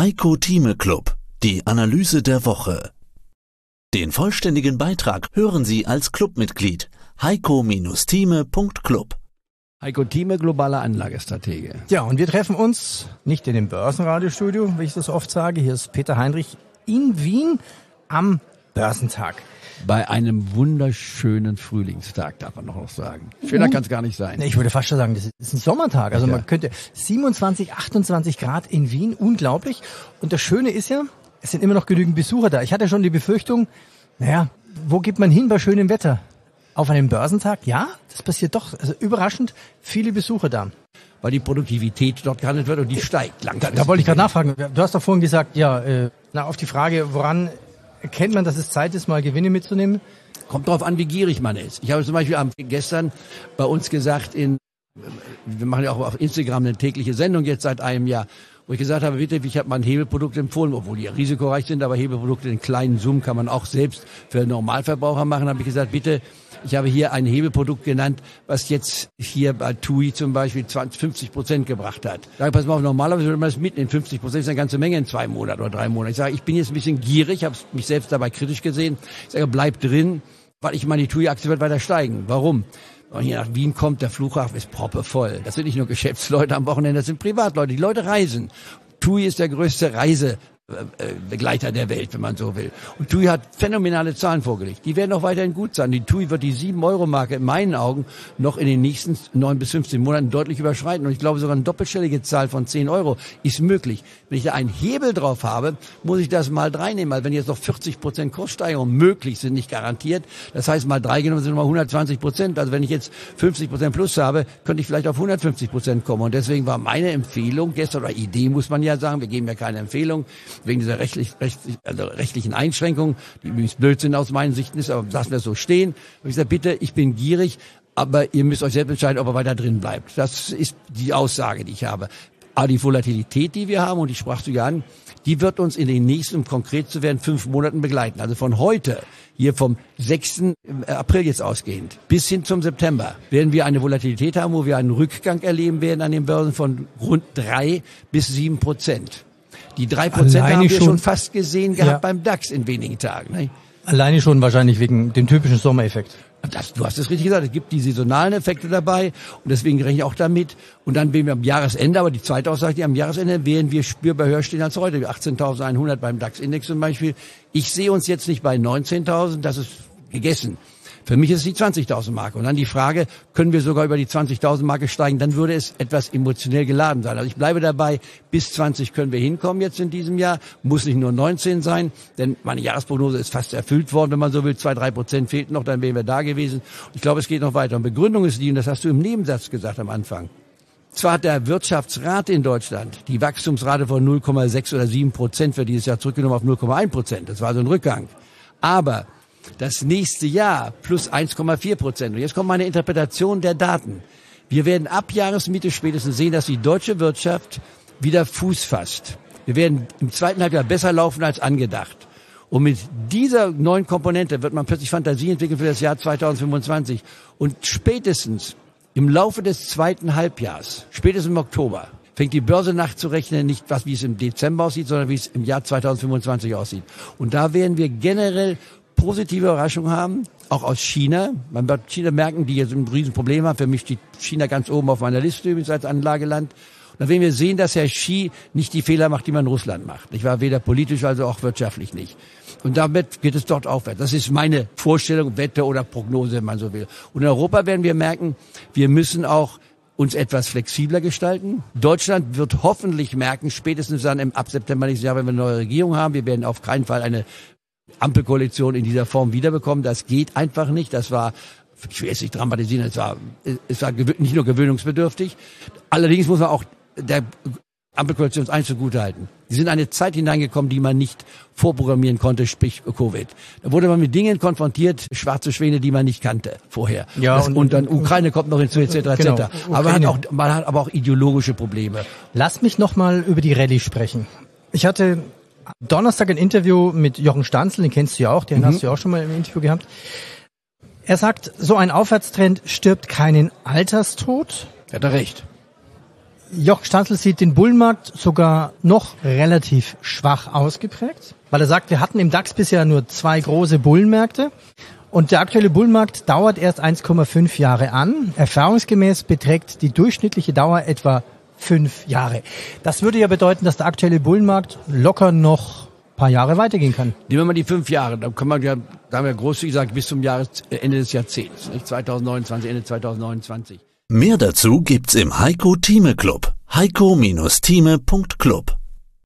Heiko Thieme Club, die Analyse der Woche. Den vollständigen Beitrag hören Sie als Clubmitglied heiko-thieme.club. Heiko Thieme, globaler Anlagestratege. Ja, und wir treffen uns nicht in dem Börsenradiostudio, wie ich das oft sage. Hier ist Peter Heinrich in Wien am Börsentag. Bei einem wunderschönen Frühlingstag, darf man noch sagen. Schöner kann es gar nicht sein. Ich würde fast schon sagen, das ist ein Sommertag. Also man könnte 27, 28 Grad in Wien, unglaublich. Und das Schöne ist ja, es sind immer noch genügend Besucher da. Ich hatte schon die Befürchtung, wo geht man hin bei schönem Wetter? Auf einem Börsentag? Ja, das passiert doch. Also überraschend viele Besucher da. Weil die Produktivität dort gehandelt wird und die steigt langsam. Da wollte ich gerade nachfragen. Du hast doch vorhin gesagt, auf die Frage, woran erkennt man, dass es Zeit ist, mal Gewinne mitzunehmen? Kommt drauf an, wie gierig man ist. Ich habe zum Beispiel gestern bei uns gesagt, wir machen ja auch auf Instagram eine tägliche Sendung jetzt seit einem Jahr, wo ich gesagt habe, bitte, ich habe mal ein Hebelprodukt empfohlen, obwohl die ja risikoreich sind, aber Hebelprodukte in kleinen Summen kann man auch selbst für Normalverbraucher machen. Habe ich gesagt, bitte, ich habe hier ein Hebelprodukt genannt, was jetzt hier bei TUI zum Beispiel 50% gebracht hat. Ich sage, pass mal auf, normalerweise würde man das mitnehmen. 50% ist eine ganze Menge in 2 Monaten oder 3 Monaten. Ich sage, ich bin jetzt ein bisschen gierig, habe mich selbst dabei kritisch gesehen. Ich sage, bleib drin, weil ich meine, die TUI-Aktie wird weiter steigen. Warum? Wenn hier nach Wien kommt, der Flughafen ist proppevoll. Das sind nicht nur Geschäftsleute am Wochenende, das sind Privatleute. Die Leute reisen. TUI ist der größte Reisebegleiter der Welt, wenn man so will. Und TUI hat phänomenale Zahlen vorgelegt. Die werden auch weiterhin gut sein. Die TUI wird die 7-Euro-Marke in meinen Augen noch in den nächsten 9 bis 15 Monaten deutlich überschreiten. Und ich glaube, sogar eine doppelstellige Zahl von 10 Euro ist möglich. Wenn ich da einen Hebel drauf habe, muss ich das mal 3 nehmen. Weil wenn jetzt noch 40% Kurssteigerung möglich sind, nicht garantiert, das heißt mal 3 genommen sind nochmal 120%. Also wenn ich jetzt 50% plus habe, könnte ich vielleicht auf 150% kommen. Und deswegen war meine Empfehlung gestern, oder Idee muss man ja sagen, wir geben ja keine Empfehlung, wegen dieser rechtlichen Einschränkungen, die übrigens Blödsinn aus meinen Sichten ist, aber lassen wir es so stehen. Und ich sage, bitte, ich bin gierig, aber ihr müsst euch selbst entscheiden, ob ihr weiter drin bleibt. Das ist die Aussage, die ich habe. Aber die Volatilität, die wir haben, und die sprachst du ja an, die wird uns in den nächsten, um konkret zu werden, 5 Monaten begleiten. Also von heute, hier vom 6. April jetzt ausgehend, bis hin zum September, werden wir eine Volatilität haben, wo wir einen Rückgang erleben werden an den Börsen von rund 3 bis 7%. Die 3% haben wir schon fast gesehen gehabt beim DAX in wenigen Tagen. Ne? Alleine schon wahrscheinlich wegen dem typischen Sommereffekt. Du hast es richtig gesagt, es gibt die saisonalen Effekte dabei und deswegen rechne ich auch damit. Und dann werden wir am Jahresende, aber die zweite Aussage, am Jahresende werden wir spürbar höher stehen als heute. 18.100 beim DAX-Index zum Beispiel. Ich sehe uns jetzt nicht bei 19.000, das ist gegessen. Für mich ist es die 20.000 Marke. Und dann die Frage, können wir sogar über die 20.000 Marke steigen? Dann würde es etwas emotionell geladen sein. Also ich bleibe dabei, bis 20 können wir hinkommen jetzt in diesem Jahr. Muss nicht nur 19 sein, denn meine Jahresprognose ist fast erfüllt worden, wenn man so will. 2-3% fehlten noch, dann wären wir da gewesen. Und ich glaube, es geht noch weiter. Und Begründung ist die, und das hast du im Nebensatz gesagt am Anfang. Zwar hat der Wirtschaftsrat in Deutschland die Wachstumsrate von 0,6 oder 7% für dieses Jahr zurückgenommen auf 0,1%. Das war also ein Rückgang. Aber das nächste Jahr plus 1,4%. Und jetzt kommt meine Interpretation der Daten. Wir werden ab Jahresmitte spätestens sehen, dass die deutsche Wirtschaft wieder Fuß fasst. Wir werden im zweiten Halbjahr besser laufen als angedacht. Und mit dieser neuen Komponente wird man plötzlich Fantasie entwickeln für das Jahr 2025. Und spätestens im Laufe des zweiten Halbjahres, spätestens im Oktober, fängt die Börse nachzurechnen, nicht wie es im Dezember aussieht, sondern wie es im Jahr 2025 aussieht. Und da werden wir generell positive Überraschung haben, auch aus China. Man wird China merken, die jetzt ein Riesenproblem haben. Für mich steht China ganz oben auf meiner Liste übrigens als Anlageland. Und da werden wir sehen, dass Herr Xi nicht die Fehler macht, die man in Russland macht. Ich war weder politisch, also auch wirtschaftlich nicht. Und damit geht es dort aufwärts. Das ist meine Vorstellung, Wette oder Prognose, wenn man so will. Und in Europa werden wir merken, wir müssen auch uns etwas flexibler gestalten. Deutschland wird hoffentlich merken, spätestens dann ab September nächstes Jahr, wenn wir eine neue Regierung haben, wir werden auf keinen Fall eine Ampelkoalition in dieser Form wiederbekommen. Das geht einfach nicht. Das war, ich will jetzt nicht dramatisieren, es war nicht nur gewöhnungsbedürftig. Allerdings muss man auch der Ampelkoalition eins zugutehalten. Die sind in eine Zeit hineingekommen, die man nicht vorprogrammieren konnte, sprich Covid. Da wurde man mit Dingen konfrontiert, schwarze Schwäne, die man nicht kannte vorher. Ja, und dann Ukraine kommt noch hinzu, etc. Genau, etc. Aber man hat aber auch ideologische Probleme. Lass mich noch mal über die Rallye sprechen. Ich hatte Donnerstag ein Interview mit Jochen Stanzel, den kennst du ja auch, den hast du ja auch schon mal im Interview gehabt. Er sagt, so ein Aufwärtstrend stirbt keinen Alterstod. Hat er recht. Jochen Stanzel sieht den Bullenmarkt sogar noch relativ schwach ausgeprägt, weil er sagt, wir hatten im DAX bisher nur 2 große Bullenmärkte und der aktuelle Bullenmarkt dauert erst 1,5 Jahre an. Erfahrungsgemäß beträgt die durchschnittliche Dauer etwa 5 Jahre. Das würde ja bedeuten, dass der aktuelle Bullenmarkt locker noch ein paar Jahre weitergehen kann. Nehmen wir mal die 5 Jahre, da kann man ja, da haben wir großzügig gesagt, bis zum Ende des Jahrzehnts, nicht? 2029, Ende 2029. Mehr dazu gibt's im Heiko Thieme Club. heiko-thieme.club